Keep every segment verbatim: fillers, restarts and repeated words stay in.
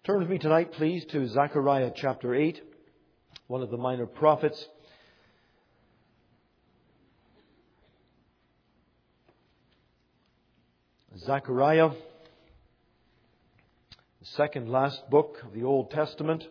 Turn with me tonight, please, to Zechariah chapter eight, one of the minor prophets. Zechariah, the second last book of the Old Testament.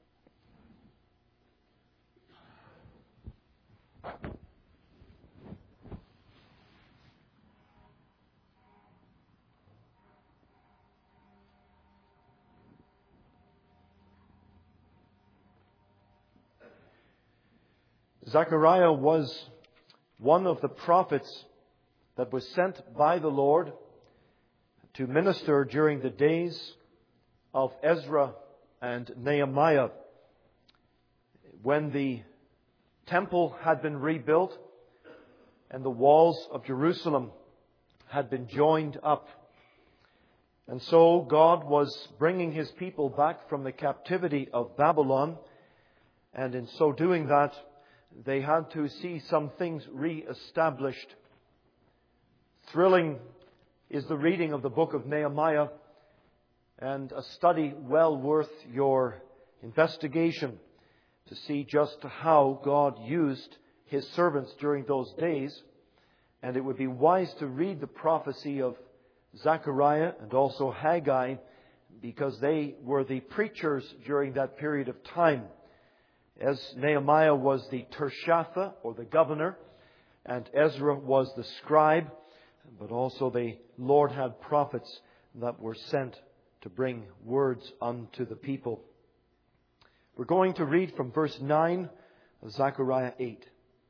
Zechariah was one of the prophets that was sent by the Lord to minister during the days of Ezra and Nehemiah, when the temple had been rebuilt and the walls of Jerusalem had been joined up. And so God was bringing His people back from the captivity of Babylon, and in so doing that, they had to see some things re-established. Thrilling is the reading of the book of Nehemiah, and a study well worth your investigation to see just how God used His servants during those days. And it would be wise to read the prophecy of Zechariah and also Haggai, because they were the preachers during that period of time. As Nehemiah was the Tirshatha, or the governor, and Ezra was the scribe, but also the Lord had prophets that were sent to bring words unto the people. We're going to read from verse nine of Zechariah eight.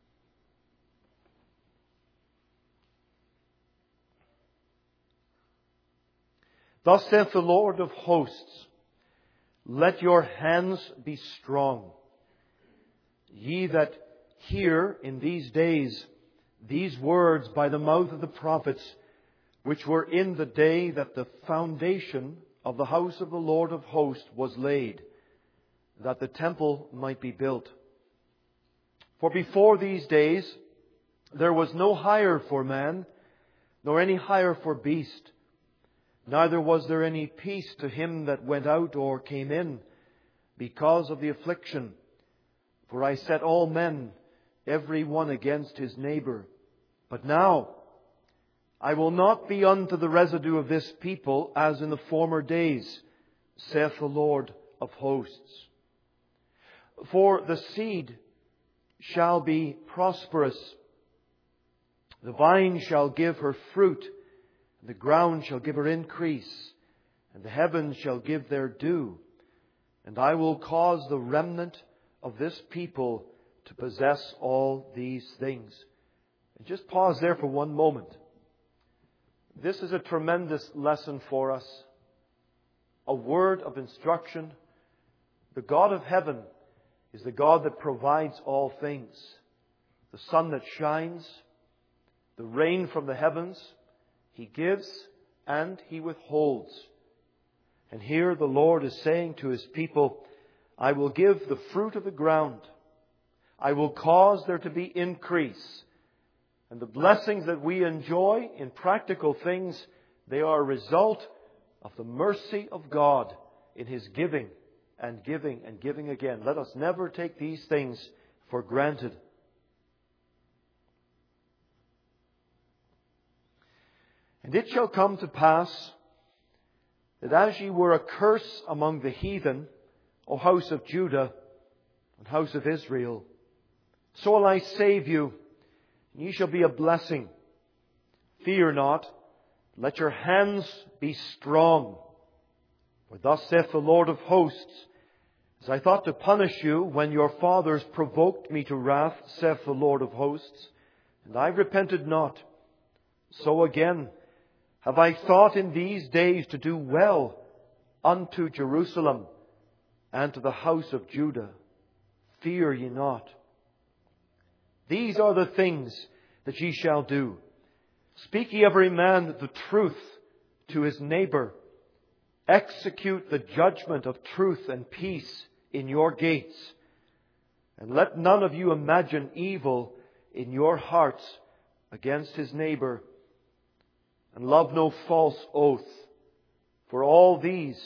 Thus saith the Lord of hosts, let your hands be strong. Ye that hear in these days these words by the mouth of the prophets, which were in the day that the foundation of the house of the Lord of hosts was laid, that the temple might be built. For before these days there was no hire for man, nor any hire for beast, neither was there any peace to him that went out or came in, because of the affliction. For I set all men, every one against his neighbor. But now I will not be unto the residue of this people as in the former days, saith the Lord of hosts. For the seed shall be prosperous, the vine shall give her fruit, and the ground shall give her increase, and the heavens shall give their dew. And I will cause the remnant of this people to possess all these things. And just pause there for one moment. This is a tremendous lesson for us. A word of instruction. The God of heaven is the God that provides all things. The sun that shines, the rain from the heavens, He gives and He withholds. And here the Lord is saying to His people, I will give the fruit of the ground. I will cause there to be increase. And the blessings that we enjoy in practical things, they are a result of the mercy of God in His giving and giving and giving again. Let us never take these things for granted. And it shall come to pass that as ye were a curse among the heathen, O house of Judah and house of Israel, so will I save you, and ye shall be a blessing. Fear not, let your hands be strong. For thus saith the Lord of hosts, as I thought to punish you when your fathers provoked me to wrath, saith the Lord of hosts, and I repented not, so again have I thought in these days to do well unto Jerusalem and to the house of Judah. Fear ye not. These are the things that ye shall do. Speak ye every man the truth to his neighbor. Execute the judgment of truth and peace in your gates. And let none of you imagine evil in your hearts against his neighbor. And love no false oath. For all these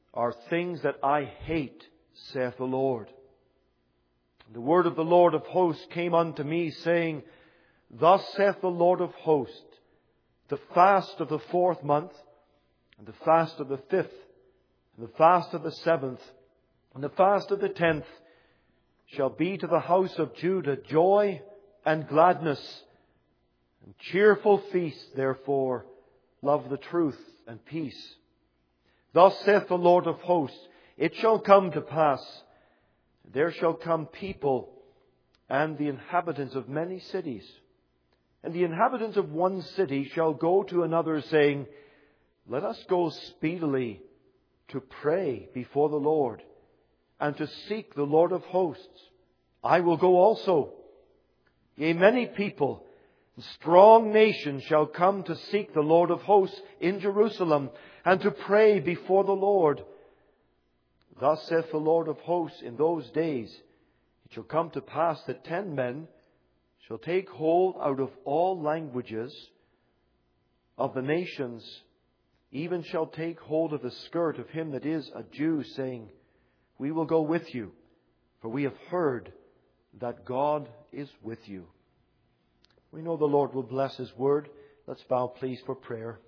are things that I hate, saith the Lord. The word of the Lord of hosts came unto me, saying, Thus saith the Lord of hosts, the fast of the fourth month, and the fast of the fifth, and the fast of the seventh, and the fast of the tenth, shall be to the house of Judah joy and gladness, and cheerful feast. Therefore, love the truth and peace. Thus saith the Lord of hosts, It shall come to pass, there shall come people and the inhabitants of many cities, and the inhabitants of one city shall go to another, saying, Let us go speedily to pray before the Lord, and to seek the Lord of hosts. I will go also. Yea, many people, strong nations shall come to seek the Lord of hosts in Jerusalem, and to pray before the Lord. Thus saith the Lord of hosts, in those days it shall come to pass that ten men shall take hold out of all languages of the nations, even shall take hold of the skirt of him that is a Jew, saying, We will go with you, for we have heard that God is with you. We know the Lord will bless His word. Let's bow, please, for prayer.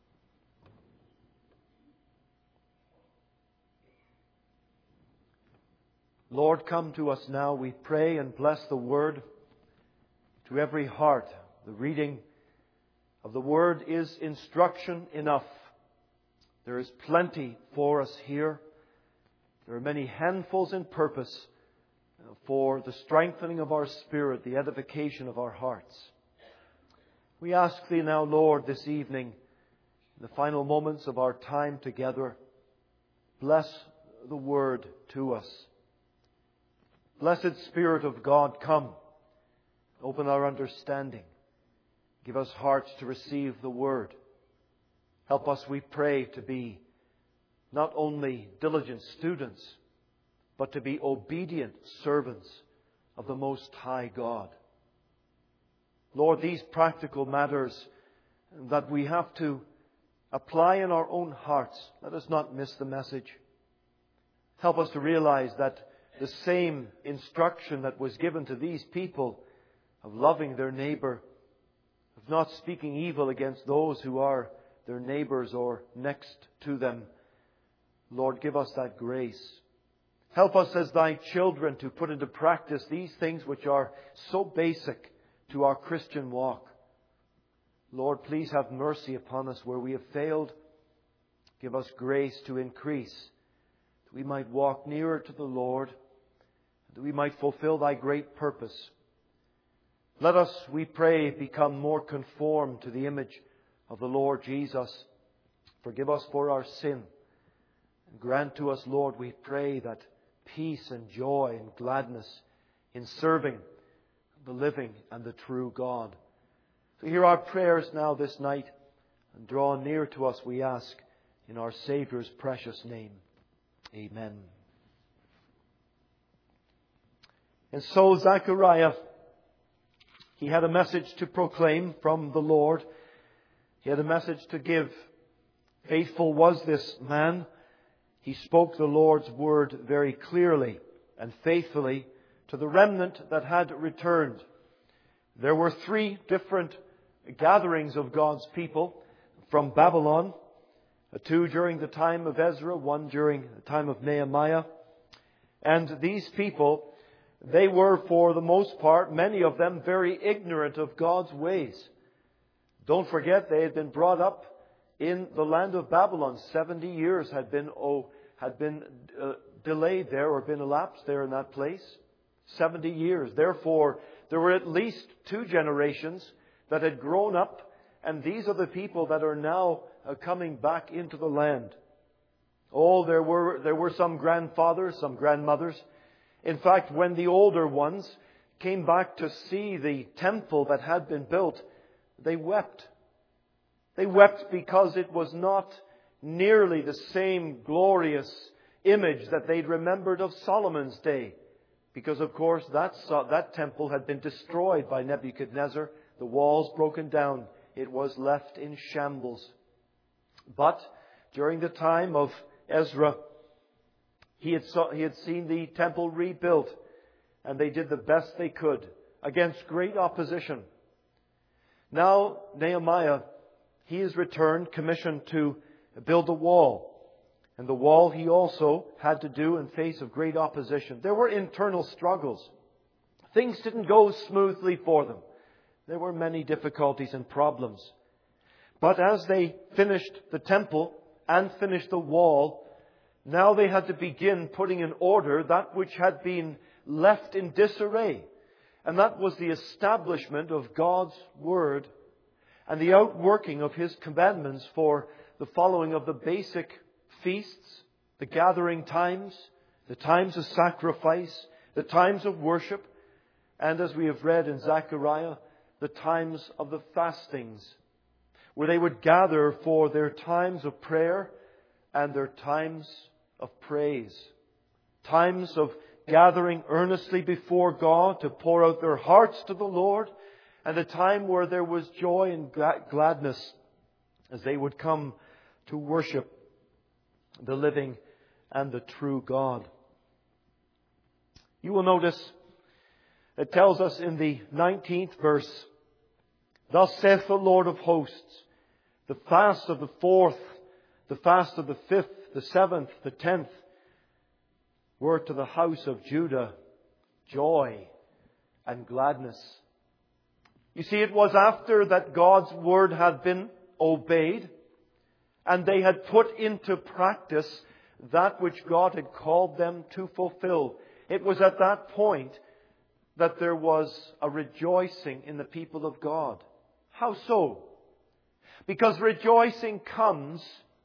Lord, come to us now, we pray, and bless the word to every heart. The reading of the word is instruction enough. There is plenty for us here. There are many handfuls in purpose for the strengthening of our spirit, the edification of our hearts. We ask Thee now, Lord, this evening, in the final moments of our time together, bless the word to us. Blessed Spirit of God, come. Open our understanding. Give us hearts to receive the word. Help us, we pray, to be not only diligent students, but to be obedient servants of the Most High God. Lord, these practical matters that we have to apply in our own hearts, let us not miss the message. Help us to realize that the same instruction that was given to these people of loving their neighbor, of not speaking evil against those who are their neighbors or next to them. Lord, give us that grace. Help us as Thy children to put into practice these things which are so basic to our Christian walk. Lord, please have mercy upon us where we have failed. Give us grace to increase, that we might walk nearer to the Lord, that we might fulfill Thy great purpose. Let us, we pray, become more conformed to the image of the Lord Jesus. Forgive us for our sin. And grant to us, Lord, we pray, that peace and joy and gladness in serving the living and the true God. So hear our prayers now this night, and draw near to us, we ask, in our Saviour's precious name. Amen. And so Zechariah, he had a message to proclaim from the Lord. He had a message to give. Faithful was this man. He spoke the Lord's word very clearly and faithfully to the remnant that had returned. There were three different gatherings of God's people from Babylon. Two during the time of Ezra, one during the time of Nehemiah. And these people, they were, for the most part, many of them, very ignorant of God's ways. Don't forget, they had been brought up in the land of Babylon. Seventy years had been oh, had been uh, delayed there, or been elapsed there in that place. Seventy years. Therefore, there were at least two generations that had grown up, and these are the people that are now uh, coming back into the land. Oh, there were there were some grandfathers, some grandmothers. In fact, when the older ones came back to see the temple that had been built, they wept. They wept because it was not nearly the same glorious image that they'd remembered of Solomon's day. Because, of course, that, that temple had been destroyed by Nebuchadnezzar. The walls broken down. It was left in shambles. But during the time of Ezra He had, saw, he had seen the temple rebuilt, and they did the best they could against great opposition. Now, Nehemiah, he is returned, commissioned to build a wall. And the wall he also had to do in face of great opposition. There were internal struggles. Things didn't go smoothly for them. There were many difficulties and problems. But as they finished the temple and finished the wall, now they had to begin putting in order that which had been left in disarray. And that was the establishment of God's Word and the outworking of His commandments for the following of the basic feasts, the gathering times, the times of sacrifice, the times of worship, and as we have read in Zechariah, the times of the fastings, where they would gather for their times of prayer and their times of praise. Times of gathering earnestly before God to pour out their hearts to the Lord, and a time where there was joy and gladness as they would come to worship the living and the true God. You will notice it tells us in the nineteenth verse, "Thus saith the Lord of hosts, the fast of the fourth, the fast of the fifth, the seventh, the tenth, were to the house of Judah joy and gladness." You see, it was after that God's word had been obeyed and they had put into practice that which God had called them to fulfill. It was at that point that there was a rejoicing in the people of God. How so? Because rejoicing comes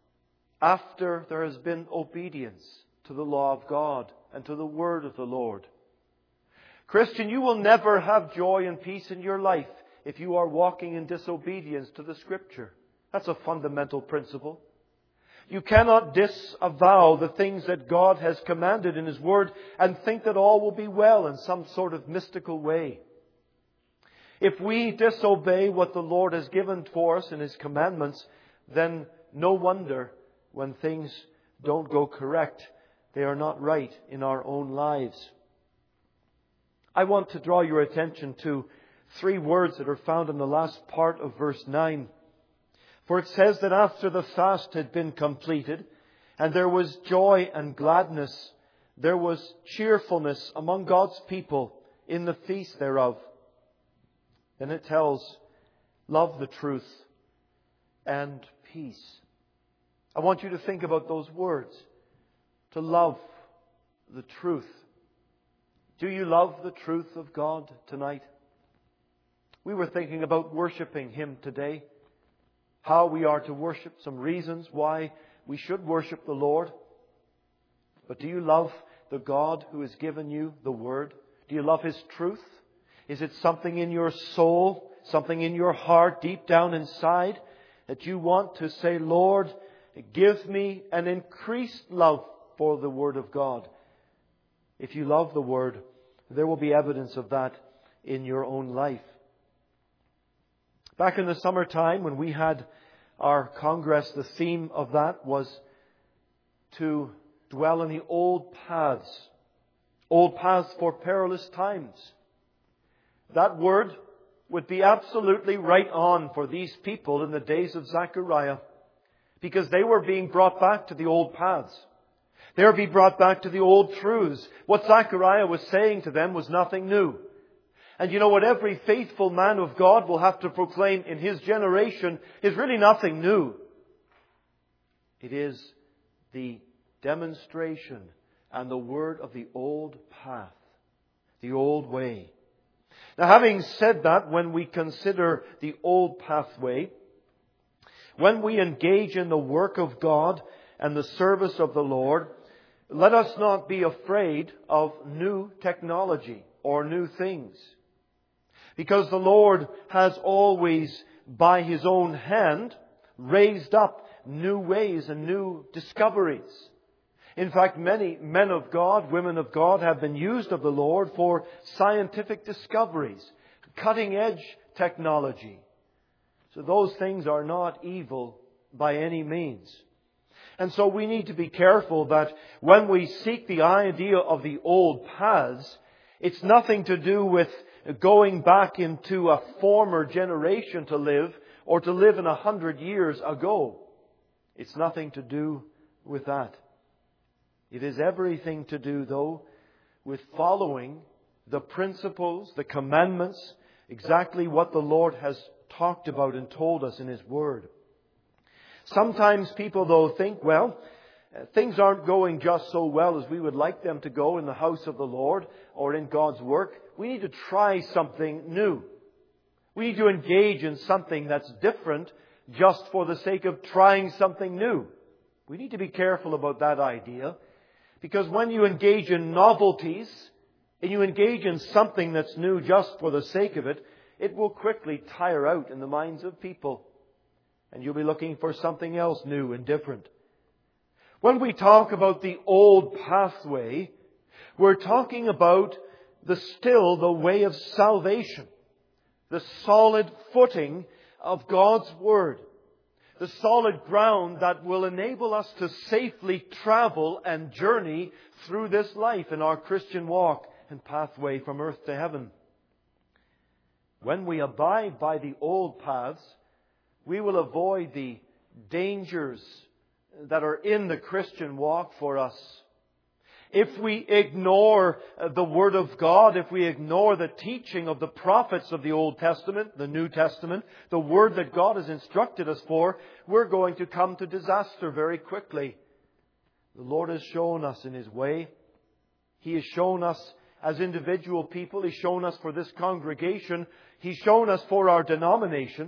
after there has been obedience to the law of God and to the word of the Lord. Christian, you will never have joy and peace in your life if you are walking in disobedience to the Scripture. That's a fundamental principle. You cannot disavow the things that God has commanded in His Word and think that all will be well in some sort of mystical way. If we disobey what the Lord has given for us in His commandments, then no wonder when things don't go correct, they are not right in our own lives. I want to draw your attention to three words that are found in the last part of verse nine. For it says that after the fast had been completed, and there was joy and gladness, there was cheerfulness among God's people in the feast thereof. Then it tells, love the truth and peace. I want you to think about those words. To love the truth. Do you love the truth of God tonight? We were thinking about worshiping Him today. How we are to worship, some reasons why we should worship the Lord. But do you love the God who has given you the Word? Do you love His truth? Is it something in your soul, something in your heart, deep down inside, that you want to say, Lord, give me an increased love for the Word of God? If you love the Word, there will be evidence of that in your own life. Back in the summertime when we had our Congress, the theme of that was to dwell in the old paths. Old paths for perilous times. That word would be absolutely right on for these people in the days of Zechariah, because they were being brought back to the old paths. They were being brought back to the old truths. What Zechariah was saying to them was nothing new. And you know what every faithful man of God will have to proclaim in his generation is really nothing new. It is the demonstration and the word of the old path, the old way. Now, having said that, when we consider the old pathway, when we engage in the work of God and the service of the Lord, let us not be afraid of new technology or new things. Because the Lord has always, by His own hand, raised up new ways and new discoveries. In fact, many men of God, women of God have been used of the Lord for scientific discoveries, cutting-edge technology. So those things are not evil by any means. And so we need to be careful that when we seek the idea of the old paths, it's nothing to do with going back into a former generation to live or to live in a hundred years ago. It's nothing to do with that. It is everything to do, though, with following the principles, the commandments, exactly what the Lord has talked about and told us in His Word. Sometimes people, though, think, well, things aren't going just so well as we would like them to go in the house of the Lord or in God's work. We need to try something new. We need to engage in something that's different just for the sake of trying something new. We need to be careful about that idea, because when you engage in novelties and you engage in something that's new just for the sake of it, it will quickly tire out in the minds of people. And you'll be looking for something else new and different. When we talk about the old pathway, we're talking about the still the way of salvation, the solid footing of God's Word, the solid ground that will enable us to safely travel and journey through this life in our Christian walk and pathway from earth to heaven. When we abide by the old paths, we will avoid the dangers that are in the Christian walk for us. If we ignore the Word of God, if we ignore the teaching of the prophets of the Old Testament, the New Testament, the Word that God has instructed us for, we're going to come to disaster very quickly. The Lord has shown us in His way. He has shown us as individual people. He's shown us for this congregation. He's shown us for our denomination.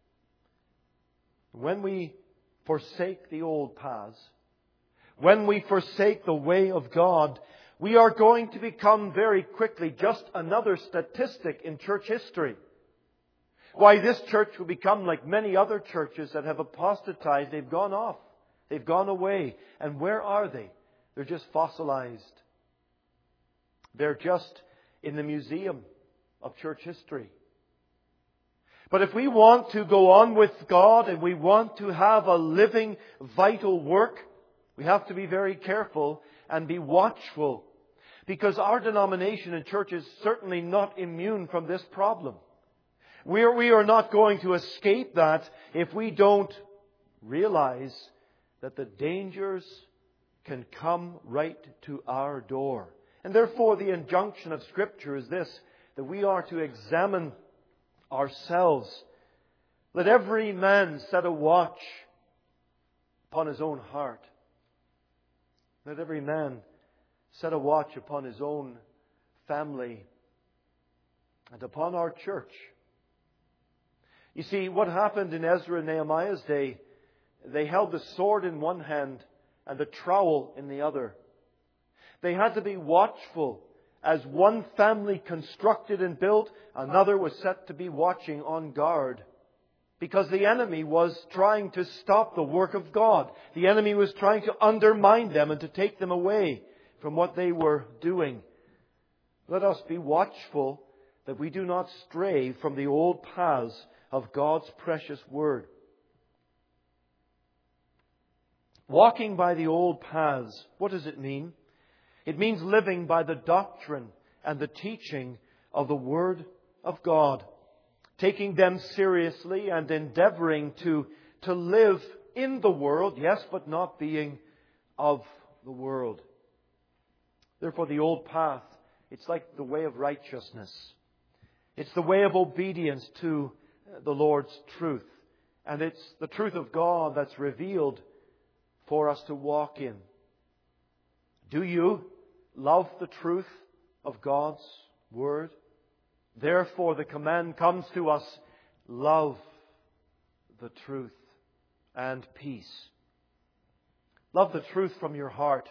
When we forsake the old paths, when we forsake the way of God, we are going to become very quickly just another statistic in church history. Why, this church will become like many other churches that have apostatized. They've gone off. They've gone away. And where are they? They're just fossilized. They're just in the museum of church history. But if we want to go on with God and we want to have a living, vital work, we have to be very careful and be watchful, because our denomination and church is certainly not immune from this problem. We are, we are not going to escape that if we don't realize that the dangers can come right to our door. And therefore the injunction of Scripture is this, that we are to examine ourselves. Let every man set a watch upon his own heart. Let every man set a watch upon his own family and upon our church. You see, what happened in Ezra and Nehemiah's day, they held the sword in one hand and the trowel in the other. They had to be watchful. As one family constructed and built, another was set to be watching on guard. Because the enemy was trying to stop the work of God. The enemy was trying to undermine them and to take them away from what they were doing. Let us be watchful that we do not stray from the old paths of God's precious Word. Walking by the old paths, what does it mean? It means living by the doctrine and the teaching of the Word of God. Taking them seriously and endeavoring to, to live in the world, yes, but not being of the world. Therefore, the old path, it's like the way of righteousness. It's the way of obedience to the Lord's truth. And it's the truth of God that's revealed for us to walk in. Do you love the truth of God's Word? Therefore, the command comes to us, love the truth and peace. Love the truth from your heart.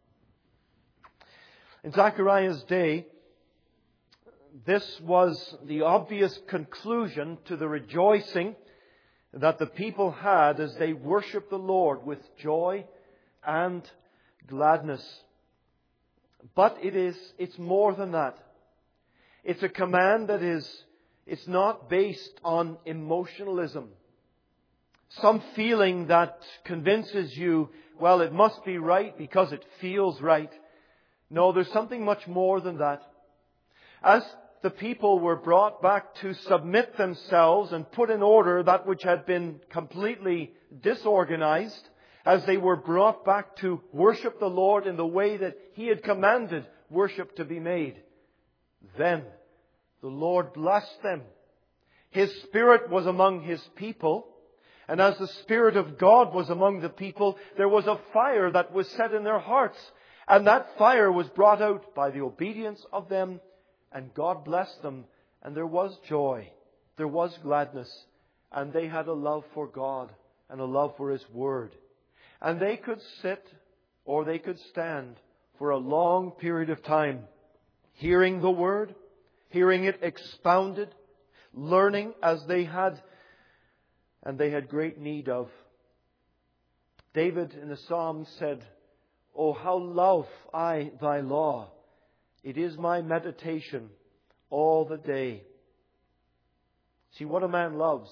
In Zechariah's day, this was the obvious conclusion to the rejoicing that the people had as they worshiped the Lord with joy and gladness. But it is, it's more than that. It's a command that is, it's not based on emotionalism. Some feeling that convinces you, well, it must be right because it feels right. No, there's something much more than that. As the people were brought back to submit themselves and put in order that which had been completely disorganized, as they were brought back to worship the Lord in the way that He had commanded worship to be made, then the Lord blessed them. His Spirit was among His people, and as the Spirit of God was among the people, there was a fire that was set in their hearts, and that fire was brought out by the obedience of them, and God blessed them, and there was joy, there was gladness, and they had a love for God and a love for His Word. And they could sit or they could stand for a long period of time, hearing the Word, hearing it expounded, learning as they had, and they had great need of. David in the Psalm said, "Oh, how love I thy law! It is my meditation all the day." See, what a man loves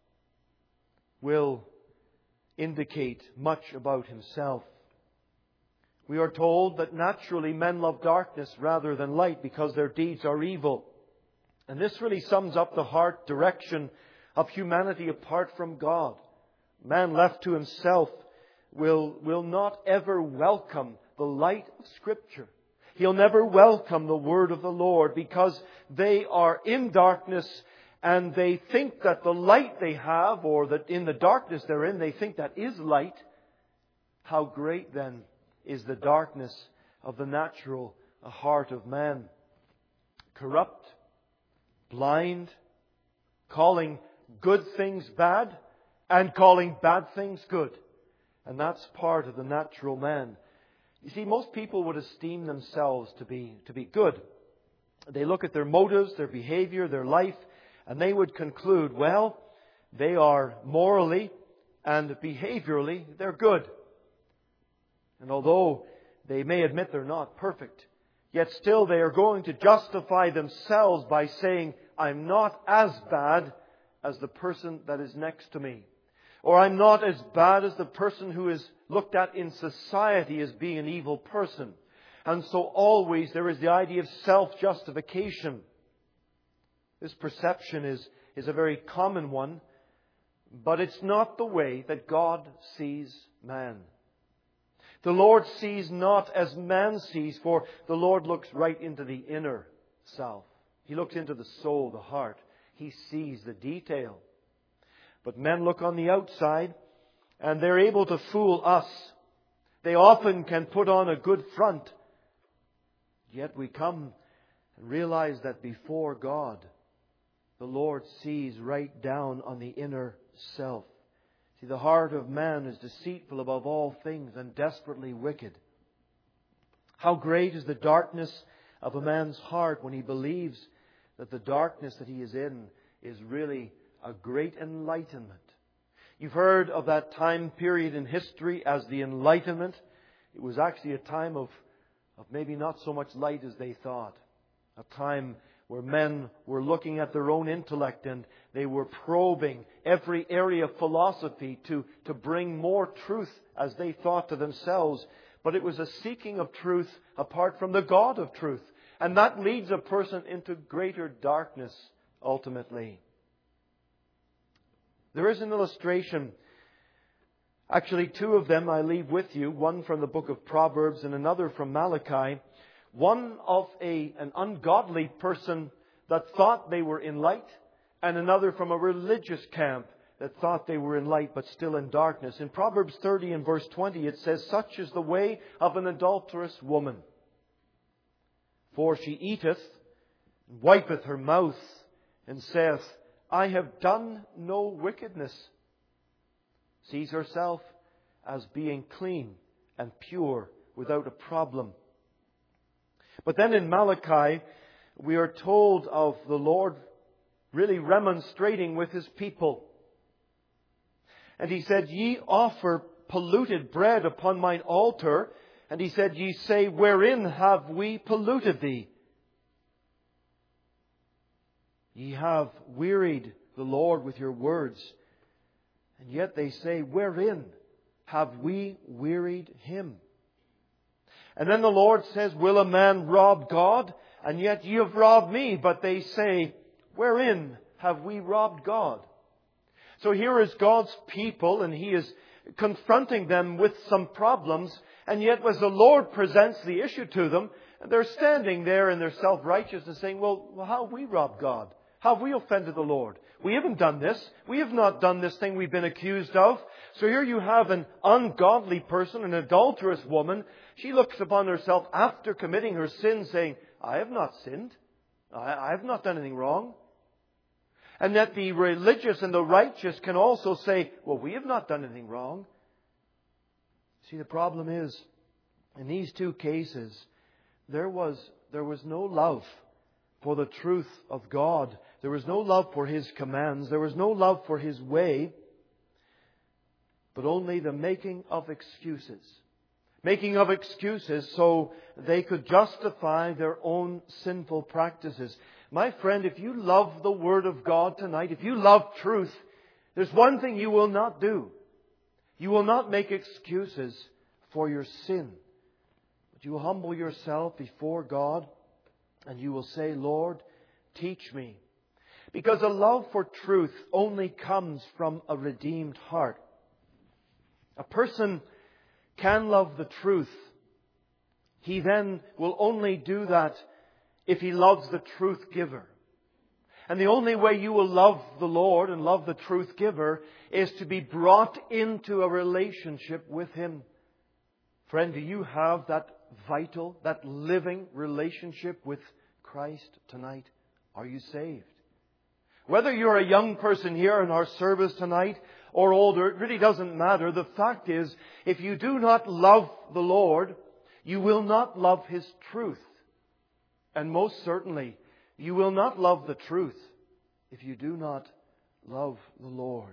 will indicate much about himself. We are told that naturally men love darkness rather than light because their deeds are evil. And this really sums up the heart direction of humanity apart from God. Man left to himself will, will not ever welcome the light of Scripture. He'll never welcome the Word of the Lord because they are in darkness and they think that the light they have, or that in the darkness they're in, they think that is light. How great then is the darkness of the natural heart of man. Corrupt, blind, calling good things bad and calling bad things good. And that's part of the natural man. You see, most people would esteem themselves to be, to be good. They look at their motives, their behavior, their life, and they would conclude, well, they are morally and behaviorally, they're good. And although they may admit they're not perfect, yet still they are going to justify themselves by saying, I'm not as bad as the person that is next to me. Or I'm not as bad as the person who is looked at in society as being an evil person. And so always there is the idea of self-justification. This perception is, is a very common one, but it's not the way that God sees man. The Lord sees not as man sees, for the Lord looks right into the inner self. He looks into the soul, the heart. He sees the detail. But men look on the outside, and they're able to fool us. They often can put on a good front. Yet we come and realize that before God, the Lord sees right down on the inner self. See, the heart of man is deceitful above all things and desperately wicked. How great is the darkness of a man's heart when he believes that the darkness that he is in is really a great enlightenment. You've heard of that time period in history as the Enlightenment. It was actually a time of, of maybe not so much light as they thought. A time where men were looking at their own intellect and they were probing every area of philosophy to, to bring more truth as they thought to themselves. But it was a seeking of truth apart from the God of truth. And that leads a person into greater darkness ultimately. There is an illustration, actually two of them I leave with you, one from the book of Proverbs and another from Malachi. One of a, an ungodly person that thought they were in light, and another from a religious camp that thought they were in light but still in darkness. In Proverbs thirty and verse twenty it says, "Such is the way of an adulterous woman. For she eateth, and wipeth her mouth, and saith, I have done no wickedness." Sees herself as being clean and pure without a problem. But then in Malachi, we are told of the Lord really remonstrating with His people. And He said, "Ye offer polluted bread upon mine altar." And He said, "Ye say, wherein have we polluted thee? Ye have wearied the Lord with your words." And yet they say, "Wherein have we wearied Him? And then the Lord says, will a man rob God? And yet ye have robbed me. But they say, wherein have we robbed God? So here is God's people, and He is confronting them with some problems. And yet as the Lord presents the issue to them, they're standing there in their self-righteousness saying, well, how have we robbed God? How have we offended the Lord? We haven't done this. We have not done this thing we've been accused of. So here you have an ungodly person, an adulterous woman. She looks upon herself after committing her sin saying, I have not sinned. I, I have not done anything wrong. And that the religious and the righteous can also say, well, we have not done anything wrong. See, the problem is, in these two cases, there was, there was no love for the truth of God. There was no love for His commands. There was no love for His way, but only the making of excuses. Making of excuses so they could justify their own sinful practices. My friend, if you love the Word of God tonight, if you love truth, there's one thing you will not do. You will not make excuses for your sin. But you will humble yourself before God and you will say, Lord, teach me. Because a love for truth only comes from a redeemed heart. A person can love the truth. He then will only do that if he loves the truth giver. And the only way you will love the Lord and love the truth giver is to be brought into a relationship with Him. Friend, do you have that vital, that living relationship with Christ tonight? Are you saved? Whether you're a young person here in our service tonight or older, it really doesn't matter. The fact is, if you do not love the Lord, you will not love His truth. And most certainly, you will not love the truth if you do not love the Lord.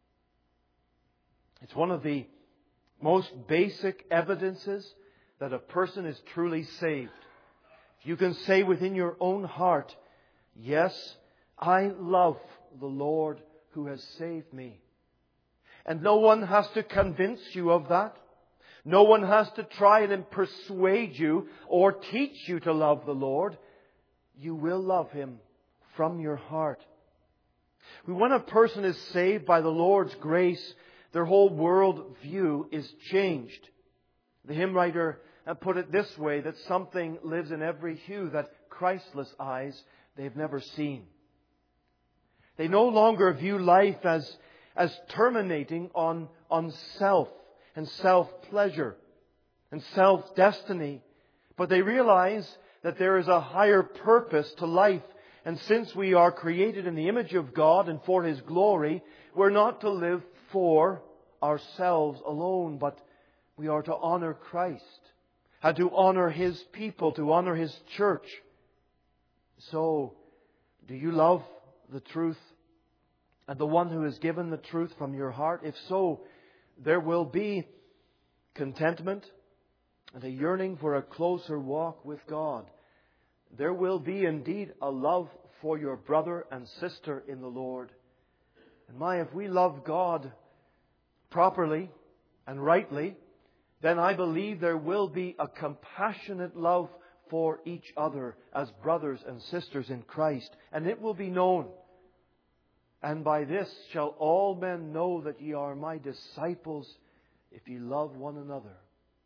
It's one of the most basic evidences that a person is truly saved. If you can say within your own heart, yes, I love the Lord who has saved me. And no one has to convince you of that. No one has to try and persuade you or teach you to love the Lord. You will love Him from your heart. When a person is saved by the Lord's grace, their whole world view is changed. The hymn writer put it this way, that something lives in every hue that Christless eyes they've never seen. They no longer view life as, as terminating on, on self and self-pleasure and self-destiny. But they realize that there is a higher purpose to life. And since we are created in the image of God and for His glory, we're not to live for ourselves alone, but we are to honor Christ and to honor His people, to honor His church. So, do you love the truth and the one who has given the truth from your heart? If so, there will be contentment and a yearning for a closer walk with God. There will be indeed a love for your brother and sister in the Lord. And my, if we love God properly and rightly, then I believe there will be a compassionate love for each other as brothers and sisters in Christ. And it will be known. And by this shall all men know that ye are my disciples, if ye love one another.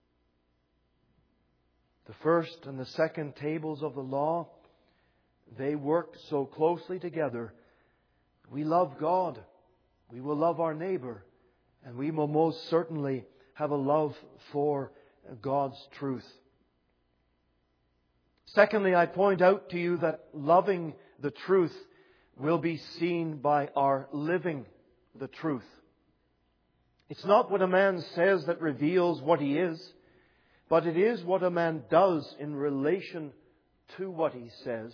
The first and the second tables of the law, they work so closely together. We love God. We will love our neighbor. And we will most certainly have a love for God's truth. Secondly, I point out to you that loving the truth will be seen by our living the truth. It's not what a man says that reveals what he is, but it is what a man does in relation to what he says.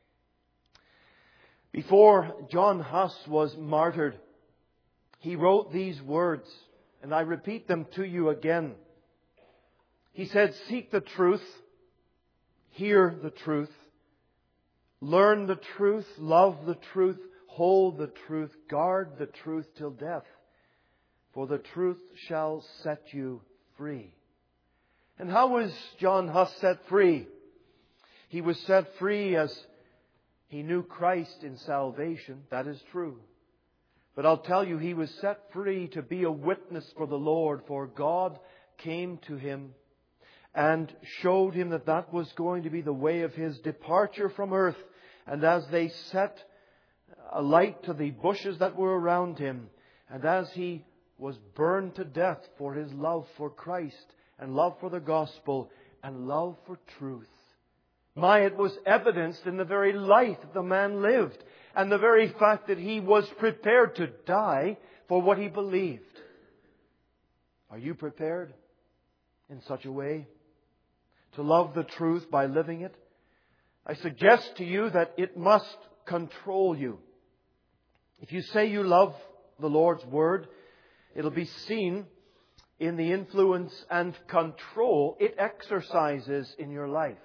Before John Huss was martyred, he wrote these words, and I repeat them to you again. He said, "Seek the truth, hear the truth, learn the truth, love the truth, hold the truth, guard the truth till death. for the truth shall set you free. And how was John Huss set free? He was set free as he knew Christ in salvation. That is true. But I'll tell you, he was set free to be a witness for the Lord, for God came to him and showed him that that was going to be the way of his departure from earth. And as they set a light to the bushes that were around him, and as he was burned to death for his love for Christ and love for the gospel and love for truth, my, it was evidenced in the very life the man lived and the very fact that he was prepared to die for what he believed. Are you prepared in such a way to love the truth by living it? I suggest to you that it must control you. If you say you love the Lord's Word, it'll be seen in the influence and control it exercises in your life.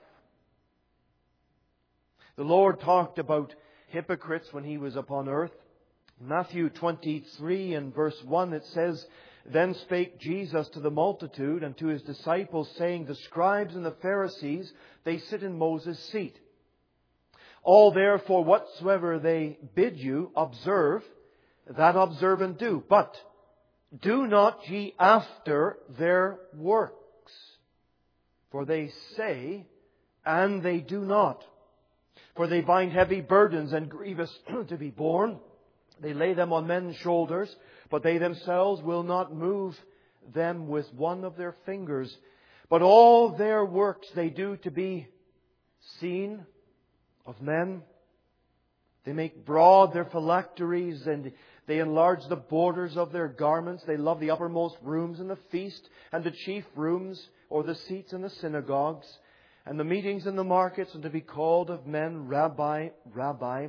The Lord talked about hypocrites when He was upon earth. In Matthew twenty-three and verse one it says, Then spake Jesus to the multitude and to His disciples, saying, The scribes and the Pharisees, they sit in Moses' seat. All therefore whatsoever they bid you observe, that observe and do. But do not ye after their works. For they say, and they do not. For they bind heavy burdens and grievous to be borne. They lay them on men's shoulders, but they themselves will not move them with one of their fingers. But all their works they do to be seen of men. They make broad their phylacteries, and they enlarge the borders of their garments. They love the uppermost rooms in the feast, and the chief rooms, or the seats in the synagogues, and the meetings in the markets, and to be called of men, Rabbi, Rabbi.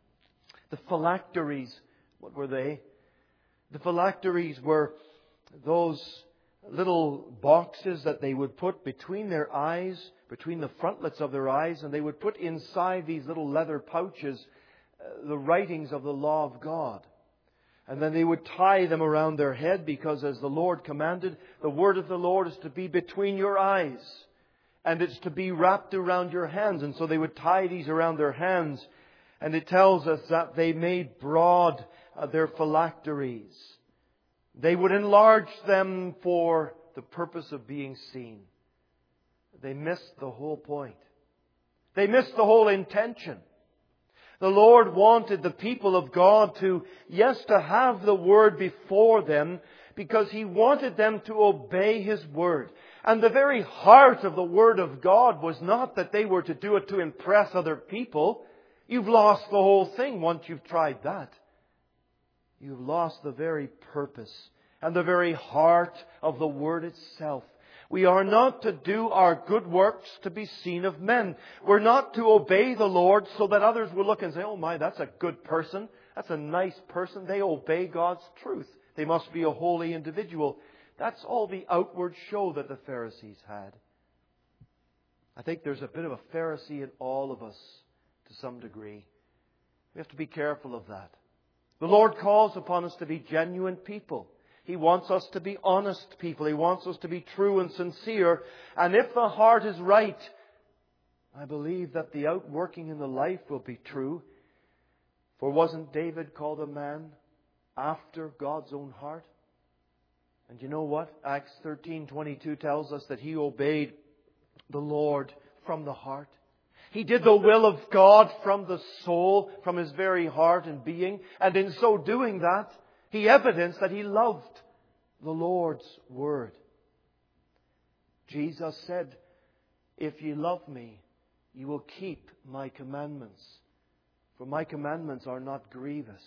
The phylacteries, what were they? The phylacteries were those little boxes that they would put between their eyes, between the frontlets of their eyes, and they would put inside these little leather pouches uh, the writings of the law of God. And then they would tie them around their head, because as the Lord commanded, the word of the Lord is to be between your eyes, and it's to be wrapped around your hands. And so they would tie these around their hands. And it tells us that they made broad uh, their phylacteries. They would enlarge them for the purpose of being seen. They missed the whole point. They missed the whole intention. The Lord wanted the people of God to, yes, to have the Word before them, because He wanted them to obey His Word. And the very heart of the Word of God was not that they were to do it to impress other people. You've lost the whole thing once you've tried that. You've lost the very purpose and the very heart of the Word itself. We are not to do our good works to be seen of men. We're not to obey the Lord so that others will look and say, oh my, that's a good person. That's a nice person. They obey God's truth. They must be a holy individual. That's all the outward show that the Pharisees had. I think there's a bit of a Pharisee in all of us to some degree. We have to be careful of that. The Lord calls upon us to be genuine people. He wants us to be honest people. He wants us to be true and sincere. And if the heart is right, I believe that the outworking in the life will be true. For wasn't David called a man after God's own heart? And you know what? Acts thirteen twenty-two tells us that he obeyed the Lord from the heart. He did the will of God from the soul, from his very heart and being. And in so doing that, he evidenced that he loved the Lord's Word. Jesus said, if ye love me, you will keep my commandments. For my commandments are not grievous.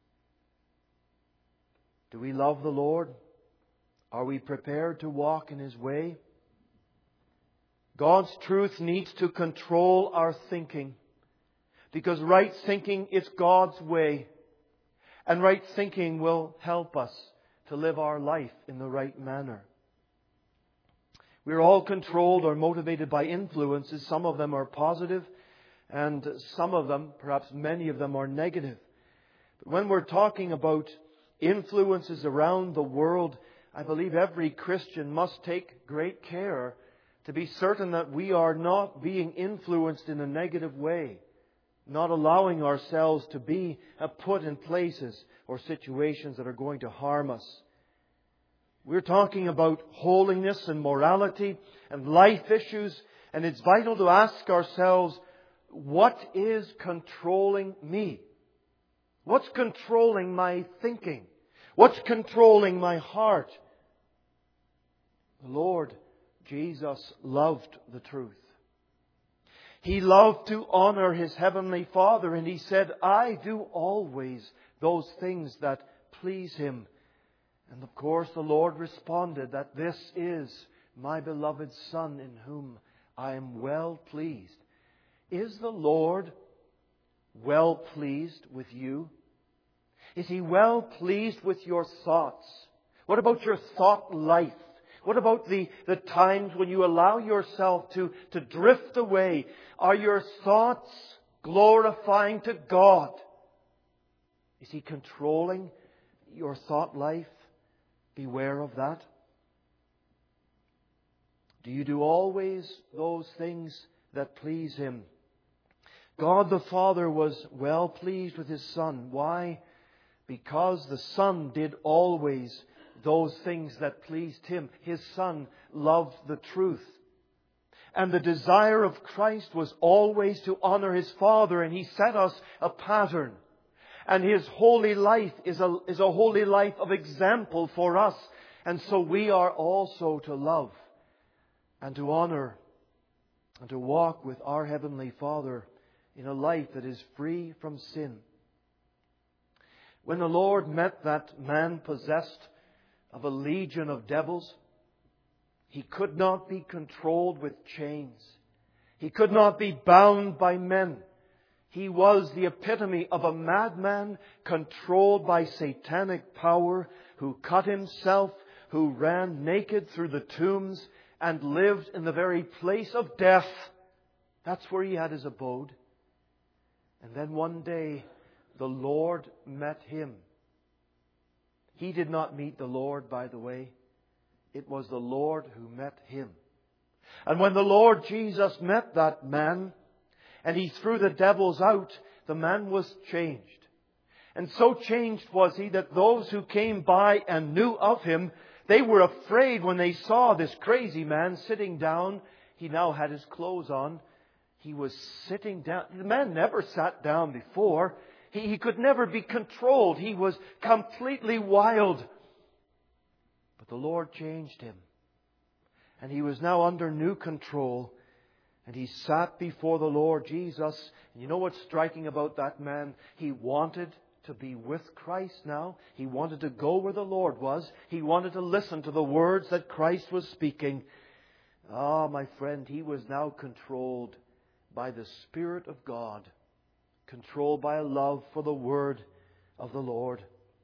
Do we love the Lord? Are we prepared to walk in His way? God's truth needs to control our thinking. Because right thinking is God's way. And right thinking will help us to live our life in the right manner. We're all controlled or motivated by influences. Some of them are positive, and some of them, perhaps many of them, are negative. But when we're talking about influences around the world, I believe every Christian must take great care to be certain that we are not being influenced in a negative way, not allowing ourselves to be put in places or situations that are going to harm us. We're talking about holiness and morality and life issues, and it's vital to ask ourselves, what is controlling me? What's controlling my thinking? What's controlling my heart? The Lord Jesus loved the truth. He loved to honor His Heavenly Father, and He said, I do always those things that please Him. And of course the Lord responded that this is my beloved Son in whom I am well pleased. Is the Lord well pleased with you? Is He well pleased with your thoughts? What about your thought life? What about the, the times when you allow yourself to, to drift away? Are your thoughts glorifying to God? Is He controlling your thought life? Beware of that. Do you do always those things that please Him? God the Father was well pleased with His Son. Why? Because the Son did always those things that pleased Him. His Son loved the truth. And the desire of Christ was always to honor His Father, and He set us a pattern. And His holy life is a, is a holy life of example for us. And so we are also to love and to honor and to walk with our Heavenly Father in a life that is free from sin. When the Lord met that man possessed of a legion of devils, he could not be controlled with chains. He could not be bound by men. He was the epitome of a madman controlled by satanic power, who cut himself, who ran naked through the tombs and lived in the very place of death. That's where he had his abode. And then one day the Lord met him. He did not meet the Lord, by the way. It was the Lord who met him. And when the Lord Jesus met that man, and He threw the devils out, the man was changed. And so changed was he that those who came by and knew of him, they were afraid when they saw this crazy man sitting down. He now had his clothes on. He was sitting down. The man never sat down before. He, he could never be controlled. He was completely wild. But the Lord changed him. And he was now under new control. And he sat before the Lord Jesus. And you know what's striking about that man? He wanted to be with Christ now. He wanted to go where the Lord was. He wanted to listen to the words that Christ was speaking. Ah, my friend, he was now controlled by the Spirit of God. Controlled by a love for the Word of the Lord.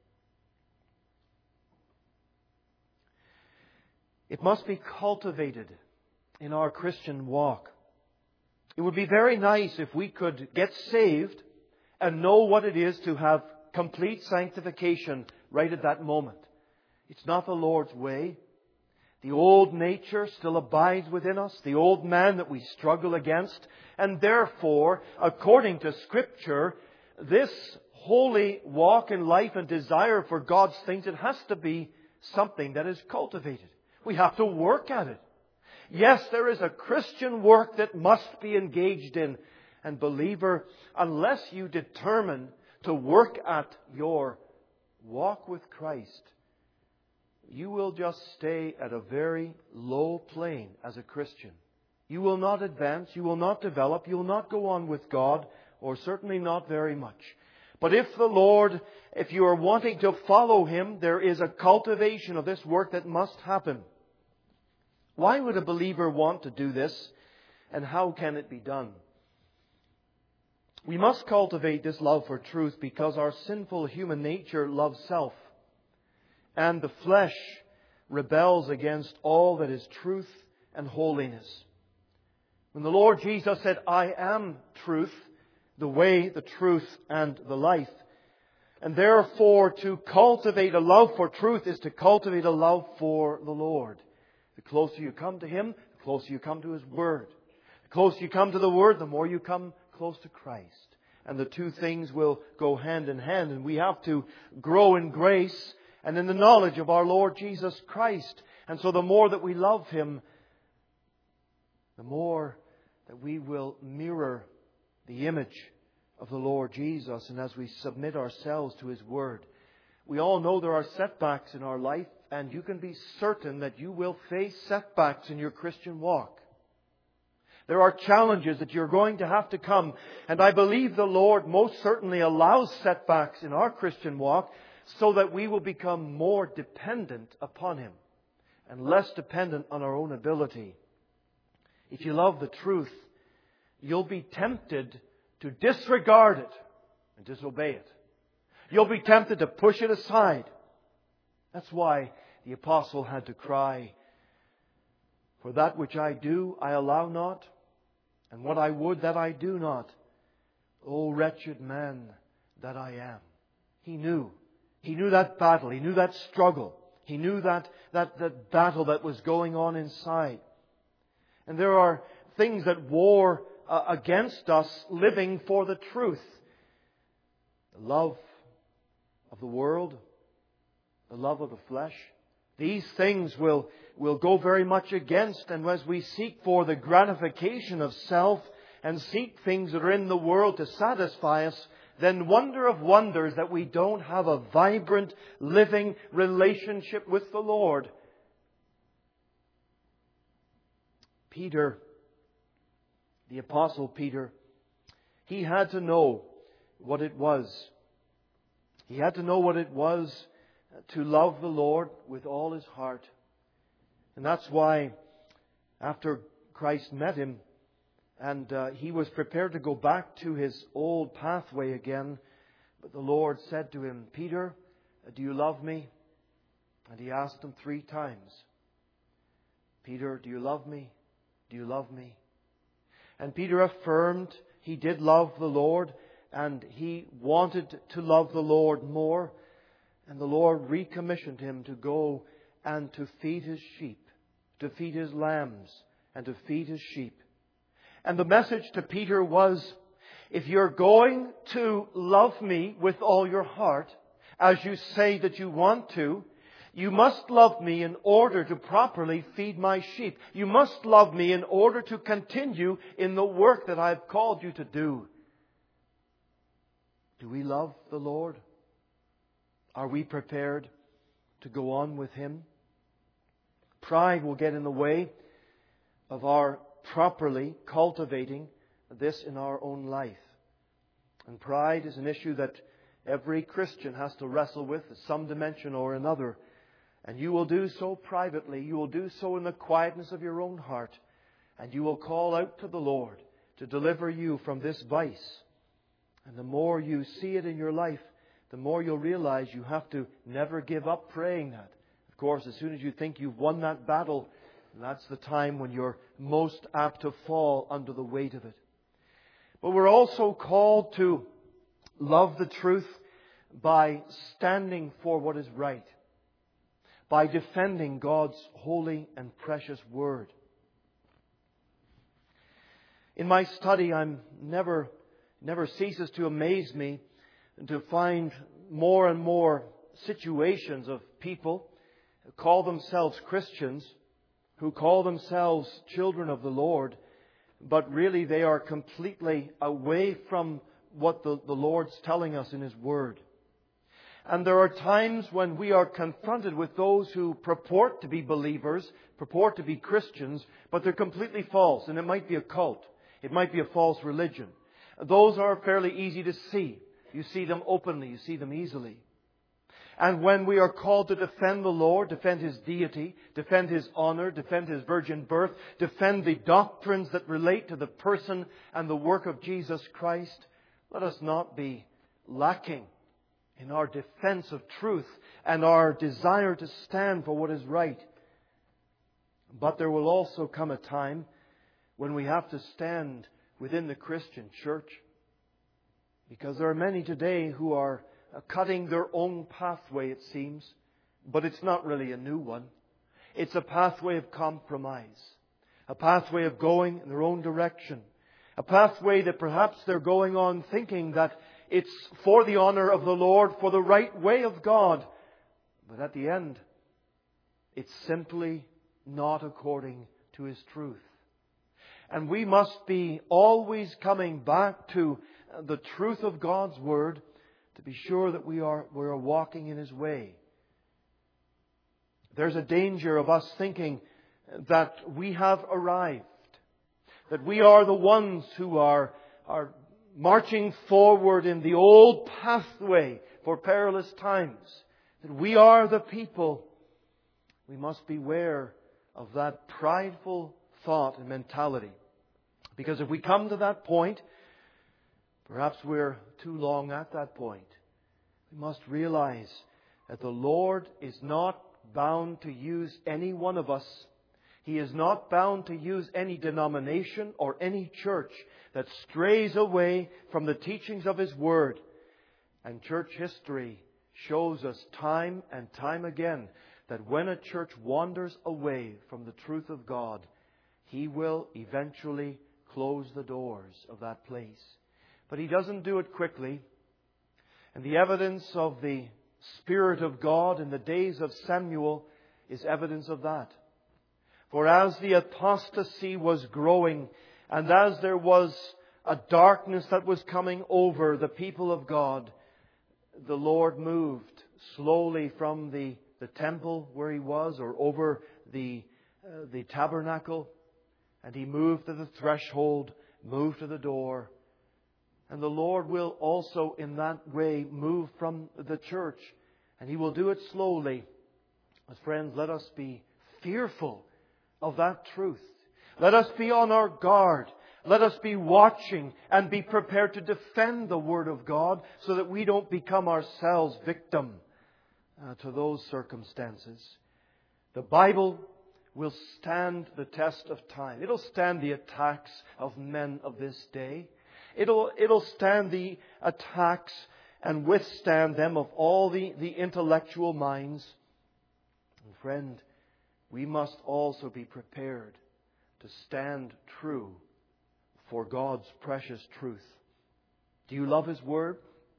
It must be cultivated in our Christian walk. It would be very nice if we could get saved and know what it is to have complete sanctification right at that moment. It's not the Lord's way. The old nature still abides within us, the old man that we struggle against. And therefore, according to Scripture, this holy walk in life and desire for God's things, it has to be something that is cultivated. We have to work at it. Yes, there is a Christian work that must be engaged in. And believer, unless you determine to work at your walk with Christ, you will just stay at a very low plane as a Christian. You will not advance, you will not develop, you will not go on with God, or certainly not very much. But if the Lord, if you are wanting to follow Him, there is a cultivation of this work that must happen. Why would a believer want to do this? And how can it be done? We must cultivate this love for truth because our sinful human nature loves self. And the flesh rebels against all that is truth and holiness. When the Lord Jesus said, I am truth, the way, the truth, and the life, And therefore, to cultivate a love for truth is to cultivate a love for the Lord. The closer you come to Him, the closer you come to His Word. The closer you come to the Word, the more you come close to Christ. And the two things will go hand in hand. And we have to grow in grace and in the knowledge of our Lord Jesus Christ. And so the more that we love Him, the more that we will mirror the image of the Lord Jesus. And as we submit ourselves to His Word, we all know there are setbacks in our life, and you can be certain that you will face setbacks in your Christian walk. There are challenges that you're going to have to come. And I believe the Lord most certainly allows setbacks in our Christian walk so that we will become more dependent upon Him and less dependent on our own ability. If you love the truth, you'll be tempted to disregard it and disobey it. You'll be tempted to push it aside. That's why the apostle had to cry, "For that which I do, I allow not, and what I would, that I do not. O wretched man that I am." He knew. He knew that battle. He knew that struggle. He knew that, that, that battle that was going on inside. And there are things that war uh, against us living for the truth. The love of the world, the love of the flesh. These things will, will go very much against. And as we seek for the gratification of self and seek things that are in the world to satisfy us, then wonder of wonders that we don't have a vibrant, living relationship with the Lord. Peter, the Apostle Peter, he had to know what it was. He had to know what it was to love the Lord with all his heart. And that's why after Christ met him and uh, he was prepared to go back to his old pathway again, but the Lord said to him, "Peter, do you love me?" And he asked him three times, "Peter, do you love me? Do you love me?" And Peter affirmed he did love the Lord, and he wanted to love the Lord more. And the Lord recommissioned him to go and to feed his sheep, to feed his lambs, and to feed his sheep. And the message to Peter was, if you're going to love me with all your heart, as you say that you want to, you must love me in order to properly feed my sheep. You must love me in order to continue in the work that I've called you to do. Do we love the Lord? Are we prepared to go on with Him? Pride will get in the way of our properly cultivating this in our own life. And pride is an issue that every Christian has to wrestle with in some dimension or another. And you will do so privately. You will do so in the quietness of your own heart. And you will call out to the Lord to deliver you from this vice. And the more you see it in your life, the more you'll realize you have to never give up praying that. Of course, as soon as you think you've won that battle, that's the time when you're most apt to fall under the weight of it. But we're also called to love the truth by standing for what is right, by defending God's holy and precious Word. In my study, I'm never, never ceases to amaze me and to find more and more situations of people who call themselves Christians, who call themselves children of the Lord, but really they are completely away from what the, the Lord's telling us in His Word. And there are times when we are confronted with those who purport to be believers, purport to be Christians, but they're completely false. And it might be a cult. It might be a false religion. Those are fairly easy to see. You see them openly. You see them easily. And when we are called to defend the Lord, defend His deity, defend His honor, defend His virgin birth, defend the doctrines that relate to the person and the work of Jesus Christ, let us not be lacking in our defense of truth and our desire to stand for what is right. But there will also come a time when we have to stand within the Christian church, because there are many today who are uh, cutting their own pathway, it seems. But it's not really a new one. It's a pathway of compromise. A pathway of going in their own direction. A pathway that perhaps they're going on thinking that it's for the honor of the Lord, for the right way of God. But at the end, it's simply not according to His truth. And we must be always coming back to the truth of God's Word to be sure that we are, we are walking in His way. There's a danger of us thinking that we have arrived, that we are the ones who are, are marching forward in the old pathway for perilous times, that we are the people. We must beware of that prideful thought and mentality. Because if we come to that point, perhaps we're too long at that point. We must realize that the Lord is not bound to use any one of us. He is not bound to use any denomination or any church that strays away from the teachings of His Word. And church history shows us time and time again that when a church wanders away from the truth of God, He will eventually close the doors of that place. But He doesn't do it quickly. And the evidence of the Spirit of God in the days of Samuel is evidence of that. For as the apostasy was growing, and as there was a darkness that was coming over the people of God, the Lord moved slowly from the, the temple where He was, or over the, uh, the tabernacle, and He moved to the threshold, moved to the door. And the Lord will also in that way move from the church. And He will do it slowly. But friends, let us be fearful of that truth. Let us be on our guard. Let us be watching and be prepared to defend the Word of God so that we don't become ourselves victim uh, to those circumstances. The Bible will stand the test of time. It'll stand the attacks of men of this day. It'll, it'll stand the attacks and withstand them of all the, the intellectual minds. And friend, we must also be prepared to stand true for God's precious truth. Do you love His Word?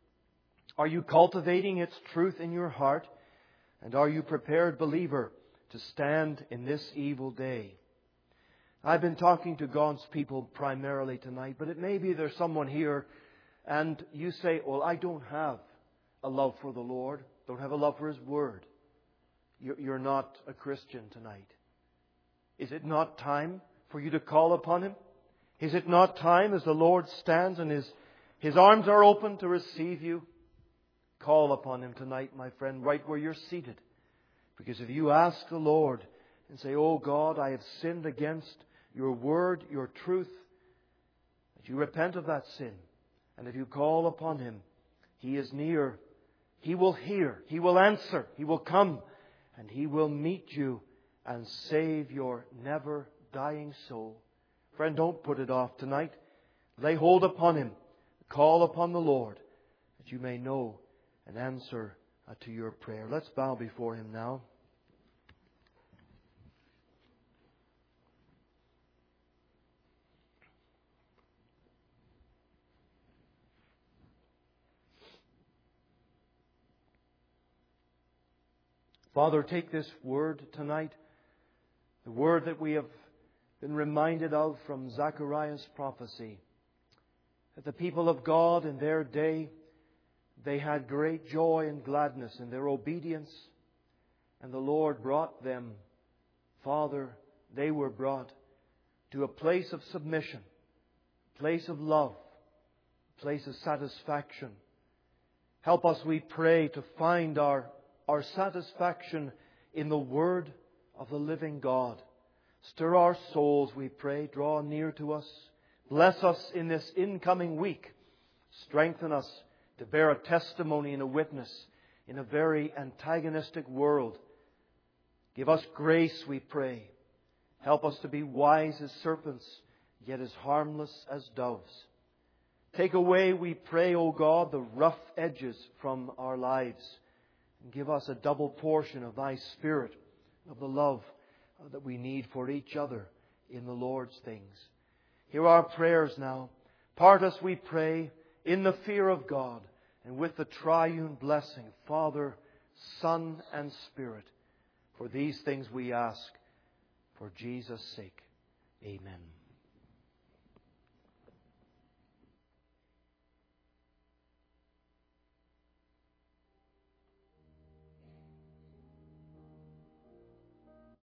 Are you cultivating its truth in your heart? And are you prepared, believer, to stand in this evil day? I've been talking to God's people primarily tonight, but it may be there's someone here and you say, well, I don't have a love for the Lord, don't have a love for His Word. You're not a Christian tonight. Is it not time for you to call upon Him? Is it not time as the Lord stands and His, His arms are open to receive you? Call upon Him tonight, my friend, right where you're seated. Because if you ask the Lord and say, oh God, I have sinned against Your Word, Your truth, that you repent of that sin. And if you call upon Him, He is near. He will hear. He will answer. He will come. And He will meet you and save your never-dying soul. Friend, don't put it off tonight. Lay hold upon Him. Call upon the Lord that you may know an answer to your prayer. Let's bow before Him now. Father, take this word tonight, the word that we have been reminded of from Zechariah's prophecy, that the people of God in their day, they had great joy and gladness in their obedience, and the Lord brought them, Father, they were brought to a place of submission, place of love, place of satisfaction. Help us, we pray, to find our Our satisfaction in the Word of the living God. Stir our souls, we pray. Draw near to us. Bless us in this incoming week. Strengthen us to bear a testimony and a witness in a very antagonistic world. Give us grace, we pray. Help us to be wise as serpents, yet as harmless as doves. Take away, we pray, O God, the rough edges from our lives. And give us a double portion of Thy Spirit, of the love that we need for each other in the Lord's things. Hear our prayers now. Part us, we pray, in the fear of God and with the triune blessing, Father, Son, and Spirit. For these things we ask, for Jesus' sake. Amen.